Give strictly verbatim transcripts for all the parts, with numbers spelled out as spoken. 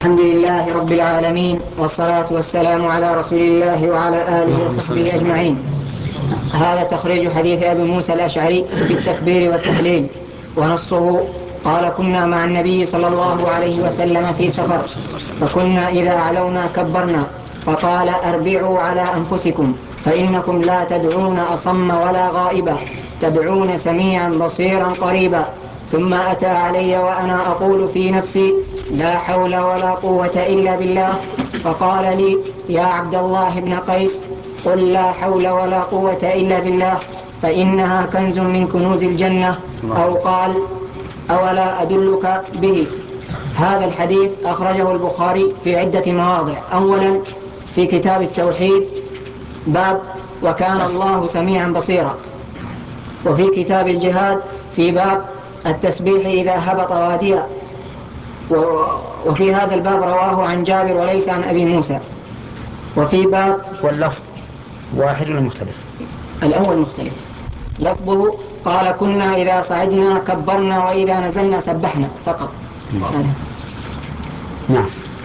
الحمد لله رب العالمين، والصلاة والسلام على رسول الله وعلى آله وصحبه أجمعين. هذا تخريج حديث أبي موسى الأشعري في التكبير والتهليل، ونصه: قال: كنا مع النبي صلى الله عليه وسلم في سفر، فكنا إذا علونا كبرنا، فقال: أربعوا على أنفسكم، فإنكم لا تدعون أصم ولا غائبا، تدعون سميعا بصيرا قريبا. ثم أتى علي وأنا أقول في نفسي: لا حول ولا قوة إلا بالله، فقال لي: يا عبد الله بن قيس، قل لا حول ولا قوة إلا بالله، فإنها كنز من كنوز الجنة. أو قال: أولا أدلك به. هذا الحديث أخرجه البخاري في عدة مواضع. أولا في كتاب التوحيد، باب وكان الله سميعا بصيرا. وفي كتاب الجهاد في باب التسبيح إذا هبط واديا. وفي هذا الباب رواه عن جابر وليس عن أبي موسى. وفي باب واللفظ واحد ولا مختلف؟ الأول مختلف، لفظه: قال: كنا إذا صعدنا كبرنا وإذا نزلنا سبحنا فقط. نعم.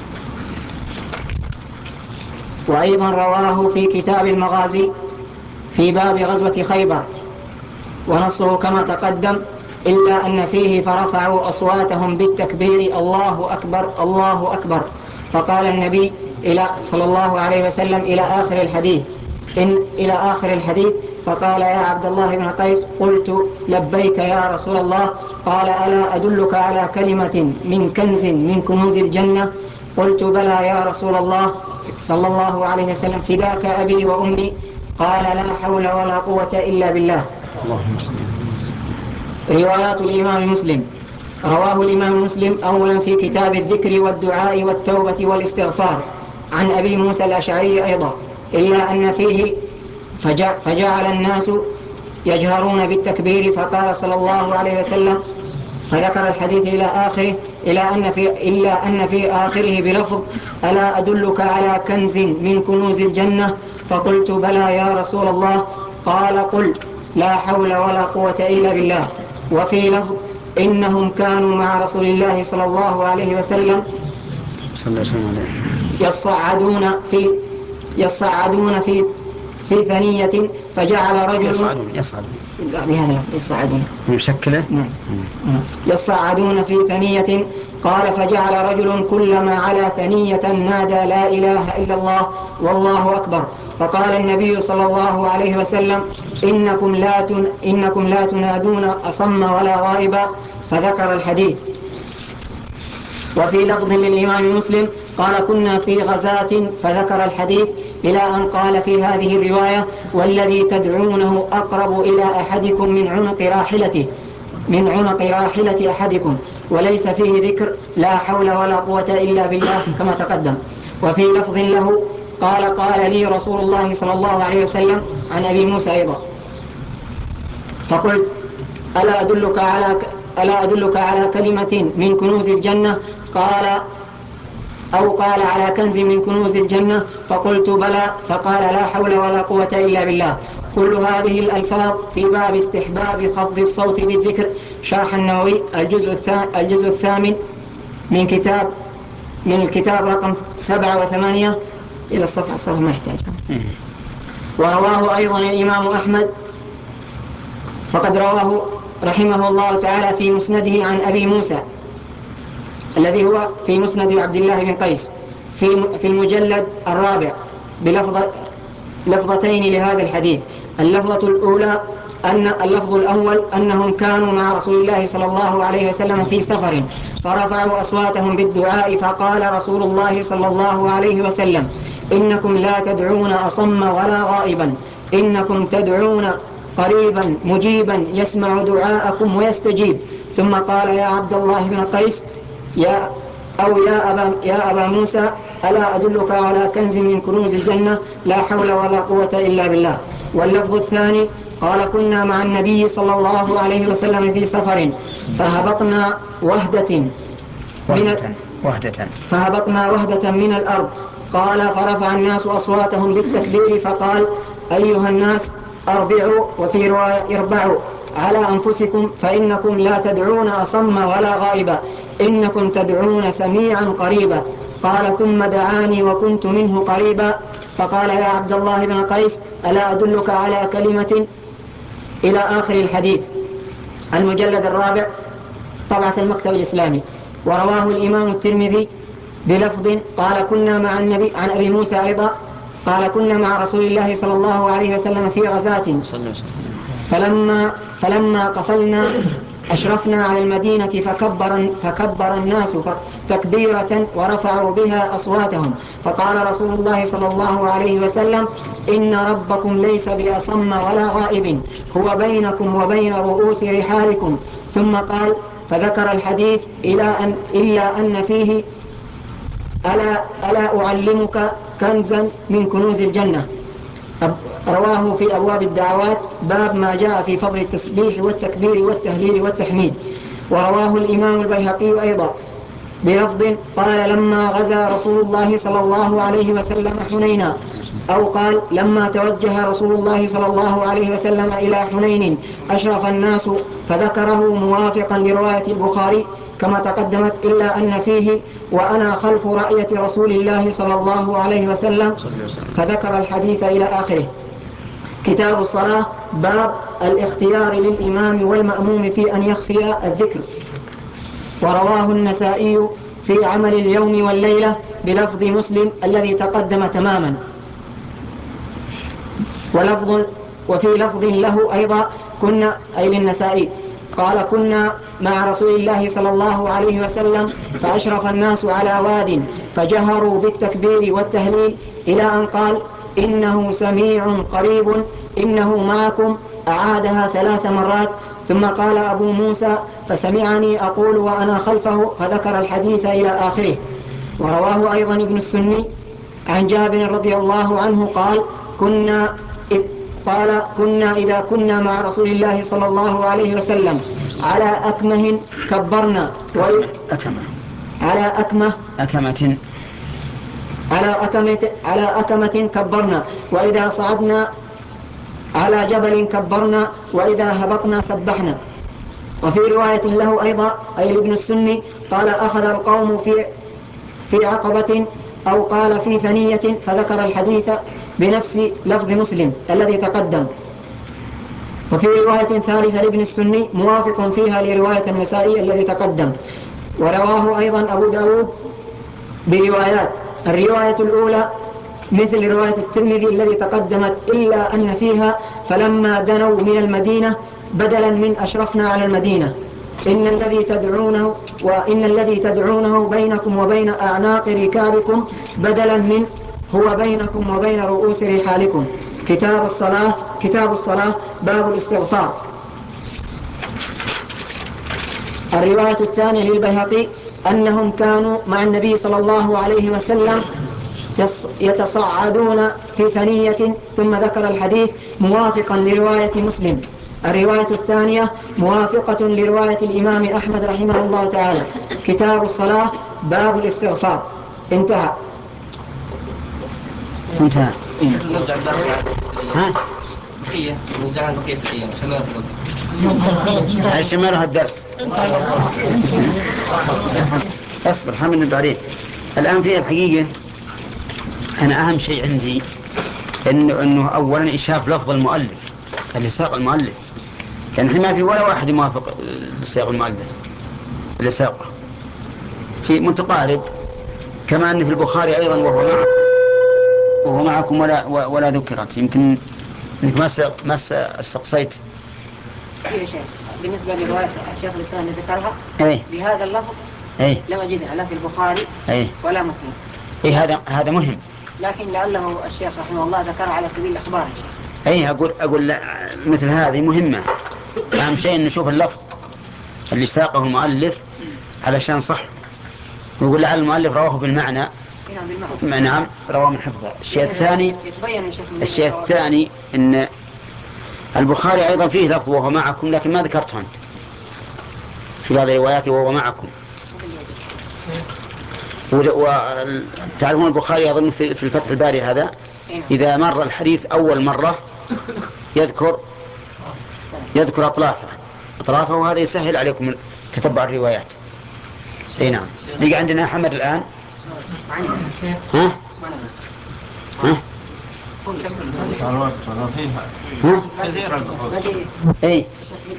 وأيضا رواه في كتاب المغازي في باب غزوة خيبر، ونصه كما تقدم، إلا أن فيه: فرفعوا أصواتهم بالتكبير: الله أكبر الله أكبر. فقال النبي إلى صلى الله عليه وسلم إلى آخر الحديث إن إلى آخر الحديث فقال: يا عبد الله بن قيس، قلت: لبيك يا رسول الله. قال: ألا أدلك على كلمة من كنز من كنوز الجنة؟ قلت: بلى يا رسول الله صلى الله عليه وسلم، فداك أبي وأمي. قال: لا حول ولا قوة إلا بالله. اللهم صل. روايات الإمام مسلم. رواه الإمام مسلم أولا في كتاب الذكر والدعاء والتوبة والاستغفار عن أبي موسى الأشعري أيضا، إلا أن فيه: فجعل الناس يجهرون بالتكبير، فقال صلى الله عليه وسلم، فذكر الحديث إلى آخره، إلى أن في إلا أن في آخره بلفظ: ألا أدلك على كنز من كنوز الجنة؟ فقلت: بلى يا رسول الله. قال: قل: لا حول ولا قوة إلا بالله. وفي لفظ: إنهم كانوا مع رسول الله صلى الله عليه وسلم يصعدون في يصعدون في في ثنية، فجعل رجل يصعدون يصعدون بهذا يصعدون مشكلة. نعم. يصعدون في ثنية. قال: فجعل رجل كلما على ثنية نادى: لا إله إلا الله والله أكبر. فقال النبي صلى الله عليه وسلم: إنكم لا تن إنكم لا تنادون أصم ولا غائبا. فذكر الحديث. وفي لفظ للإمام مسلم: قال: كنا في غزاة، فذكر الحديث إلى أن قال في هذه الرواية: والذي تدعونه أقرب إلى أحدكم من عنق راحلته من عنق راحلة أحدكم. وليس فيه ذكر لا حول ولا قوة إلا بالله كما تقدم. وفي لفظ له: قال: قال لي رسول الله صلى الله عليه وسلم عن أبي موسى أيضا، فقلت: ألا أدلك على ألا أدلك على كلمة من كنوز الجنة؟ قال أو قال: على كنز من كنوز الجنة. فقلت: بلى. فقال: لا حول ولا قوة إلا بالله. كل هذه الألفاظ في باب استحباب خفض الصوت بالذكر. شرح النووي الجزء الجزء الثامن من كتاب من الكتاب رقم سبعة وثمانية إلى الصفحة الصفحة ما يحتاج. ورواه أيضا الإمام أحمد، فقد رواه رحمه الله تعالى في مسنده عن أبي موسى الذي هو في مسند عبد الله بن قيس في في المجلد الرابع بلفظ لفظتين لهذا الحديث. اللفظة الأولى أن اللفظ الأول أنهم كانوا مع رسول الله صلى الله عليه وسلم في سفر، فرفعوا أصواتهم بالدعاء، فقال رسول الله صلى الله عليه وسلم: إنكم لا تدعون أصم ولا غائبا، إنكم تدعون قريبا مجيبا يسمع دعاءكم ويستجيب. ثم قال: يا عبد الله بن قيس، يا أو يا أبا, يا أبا موسى، ألا أدلك على كنز من كنوز الجنة؟ لا حول ولا قوة إلا بالله. واللفظ الثاني: قال: كنا مع النبي صلى الله عليه وسلم في سفر، فهبطنا وهدة من وهدة فهبطنا وهدة من الأرض. قال: فرفع الناس أصواتهم بالتكبير، فقال: أيها الناس، أربعوا، وفي رواية: اربعوا على أنفسكم، فإنكم لا تدعون أصم ولا غائبا، إنكم تدعون سميعا قريبا. قال ثم دعاني وكنت منه قريبا فقال يا عبد الله بن قيس ألا أدلك على كلمة إلى آخر الحديث. المجلد الرابع طبعة المكتب الإسلامي. ورواه الإمام الترمذي بلفظ قال كنا مع النبي عن أبي موسى أيضا قال كنا مع رسول الله صلى الله عليه وسلم في غزاة فلما, فلما قفلنا أشرفنا على المدينة فكبر, فكبر الناس تكبيرة ورفعوا بها أصواتهم فقال رسول الله صلى الله عليه وسلم إن ربكم ليس بأصم ولا غائب هو بينكم وبين رؤوس رحالكم. ثم قال فذكر الحديث إلى أن إلا أن فيه ألا, ألا أعلمك كنزا من كنوز الجنة. رواه في أبواب الدعوات باب ما جاء في فضل التسبيح والتكبير والتهليل والتحميد. ورواه الإمام البيهقي أيضا بلفظ قال لما غزا رسول الله صلى الله عليه وسلم حنينا أو قال لما توجه رسول الله صلى الله عليه وسلم إلى حنين أشرف الناس فذكره موافقا لرواية البخاري كما تقدمت إلا أن فيه وأنا خلف رأية رسول الله صلى الله عليه وسلم فذكر الحديث إلى آخره. كتاب الصلاة باب الاختيار للإمام والمأموم في أن يخفي الذكر. ورواه النسائي في عمل اليوم والليلة بلفظ مسلم الذي تقدم تماما ولفظ وفي لفظ له أيضا كنا أي للنسائي قال كنا مع رسول الله صلى الله عليه وسلم فأشرف الناس على واد فجهروا بالتكبير والتهليل إلى أن قال إنه سميع قريب إنه معكم أعادها ثلاث مرات. ثم قال أبو موسى فسمعني أقول وأنا خلفه فذكر الحديث إلى آخره. ورواه أيضا ابن السني عن جابر رضي الله عنه قال كنا قال كنا إذا كنا مع رسول الله صلى الله عليه وسلم على أكمه كبرنا أكمة على أكمه أكمة على أكمة على أكمة كبرنا وإذا صعدنا على جبل كبرنا وإذا هبطنا سبحنا. وفي رواية له أيضا أي لابن السني قال أخذ القوم في في عقبة أو قال في ثنية فذكر الحديث بنفس لفظ مسلم الذي تقدم. وفي رواية ثالثة لابن السني موافق فيها لرواية النسائي الذي تقدم. ورواه أيضا أبو داود بروايات. الرواية الأولى مثل رواية الترمذي الذي تقدمت إلا أن فيها فلما دنوا من المدينة بدلا من أشرفنا على المدينة إن الذي تدعونه وإن الذي تدعونه بينكم وبين أعناق ركابكم بدلا من هو بينكم وبين رؤوس رحالكم. كتاب الصلاة كتاب الصلاة باب الاستغفار. الرواية الثانية للبيهقي أنهم كانوا مع النبي صلى الله عليه وسلم يتصعدون في ثنية ثم ذكر الحديث موافقا لرواية مسلم. الرواية الثانية موافقة لرواية الإمام أحمد رحمه الله تعالى. كتاب الصلاة باب الاستغفار. انتهى انتهى ها هاي شمالها الدرس اصبر حمل بعدين. الآن في الحقيقة أنا أهم شيء عندي إنه إنه أولا إشاف لفظ المؤلف اللي ساق المؤلف كان يعني ما في ولا واحد موافق لسياق المؤلف اللي ساقه في متقارب كما أن في البخاري أيضا وهو معكم وهو معكم ولا ولا ذكرت يمكن إنك ما ما استقصيت يا شيخ. بالنسبة لرواية الشيخ الإسلام اللي ذكرها أيه؟ بهذا اللفظ أيه؟ لم أجدها لا في البخاري أيه؟ ولا مسلم. إيه هذا هذا مهم. لكن لعله الشيخ رحمه الله ذكر على سبيل الإخبار يا شيخ. أيه أقول أقول لا مثل هذه مهمة. أهم شيء نشوف اللفظ اللي ساقه المؤلف علشان صح ويقول لعل المؤلف رواه بالمعنى. نعم رواه من حفظه. الشيء الثاني الشيء الثاني إن البخاري أيضا فيه لفظ وهو معكم لكن ما ذكرته أنت في هذه الروايات وهو معكم. وتعرفون البخاري أظن في الفتح الباري هذا إذا مر الحديث أول مرة يذكر يذكر أطلافه أطلافه وهذا يسهل عليكم تتبع الروايات. أي نعم. نيجي عندنا حمد الآن ها؟ ها؟ ها؟ اي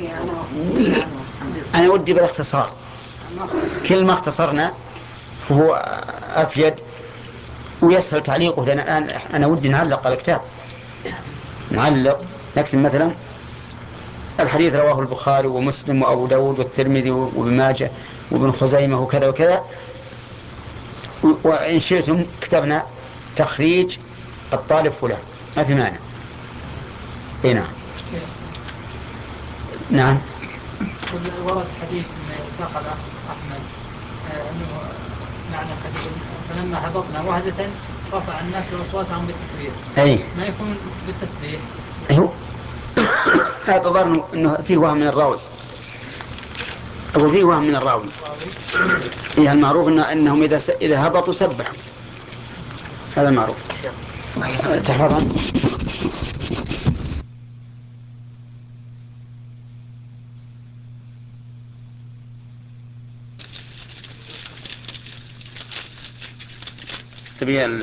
انا ودي بالاختصار، كل ما اختصرنا فهو افيد ويسهل تعليقه، لان الان انا ودي نعلق على الكتاب، نعلق نكتب مثلا الحديث رواه البخاري ومسلم وابو داود والترمذي وابن ماجه وابن خزيمه وكذا وكذا، وإن شئتم كتبنا تخريج الطالب فلان، ما في مانع. اي نعم. نعم. ورد حديث من ساق احمد انه معنى الحديث فلما هبطنا وهدة رفع الناس اصواتهم بالتكبير. اي ما يكون بالتسبيح. هو هذا ظن انه فيه وهم من الراوي، أو فيه وهم من الراوي. إيه المعروف إن أنهم إذا س... إذا هبطوا سبحوا، هذا المعروف. تحفظا. تبي ال...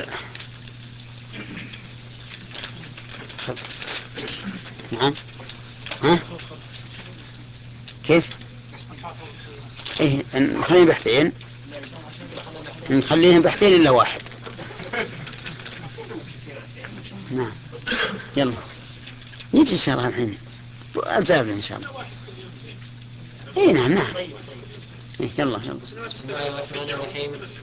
نعم. ها؟ كيف؟ إيه نخليهم بحثين، نخليهم بحثين إلا واحد. نعم. يلا نجي إن شاء الله الحين أزابل إن شاء الله. إيه نعم نعم. إيه يلا يلا.